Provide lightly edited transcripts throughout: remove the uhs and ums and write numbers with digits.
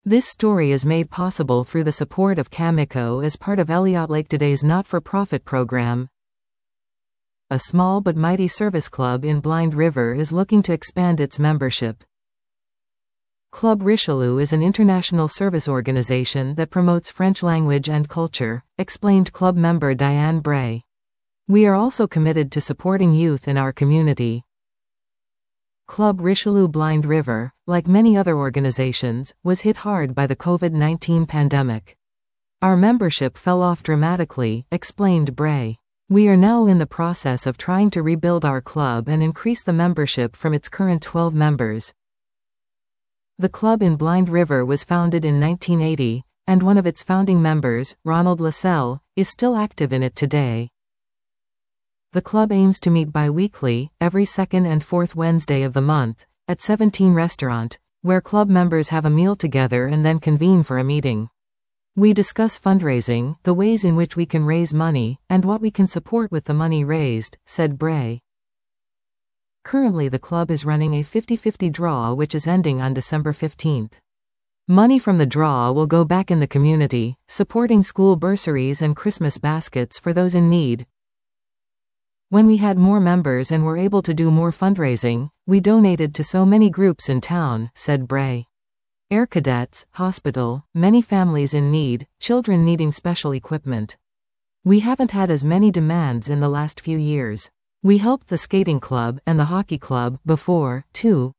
This story is made possible through the support of Cameco as part of Elliott Lake Today's not-for-profit program. A small but mighty service club in Blind River is looking to expand its membership. Club Richelieu is an international service organization that promotes French language and culture, explained club member Diane Bray. We are also committed to supporting youth in our community. Club Richelieu Blind River, like many other organizations, was hit hard by the COVID-19 pandemic. Our membership fell off dramatically, explained Bray. We are now in the process of trying to rebuild our club and increase the membership from its current 12 members. The club in Blind River was founded in 1980, and one of its founding members, Ronald Lascelles, is still active in it today. The club aims to meet bi-weekly, every second and fourth Wednesday of the month, at 17 Restaurant, where club members have a meal together and then convene for a meeting. We discuss fundraising, the ways in which we can raise money, and what we can support with the money raised, said Bray. Currently the club is running a 50-50 draw which is ending on December 15th. Money from the draw will go back in the community, supporting school bursaries and Christmas baskets for those in need. When we had more members and were able to do more fundraising, we donated to so many groups in town, said Bray. Air cadets, hospital, many families in need, children needing special equipment. We haven't had as many demands in the last few years. We helped the skating club and the hockey club before, too.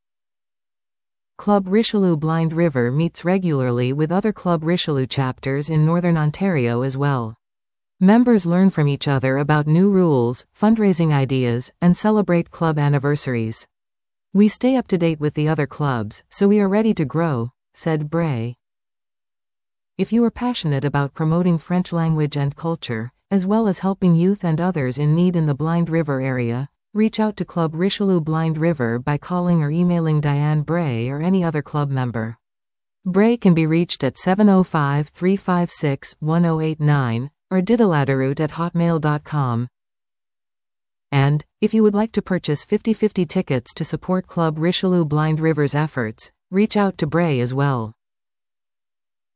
Club Richelieu Blind River meets regularly with other Club Richelieu chapters in Northern Ontario as well. Members learn from each other about new rules, fundraising ideas, and celebrate club anniversaries. We stay up to date with the other clubs, so we are ready to grow, said Bray. If you are passionate about promoting French language and culture, as well as helping youth and others in need in the Blind River area, reach out to Club Richelieu Blind River by calling or emailing Diane Bray or any other club member. Bray can be reached at 705-356-1089, or diddleadaroot@hotmail.com. And, if you would like to purchase 50-50 tickets to support Club Richelieu Blind River's efforts, reach out to Bray as well.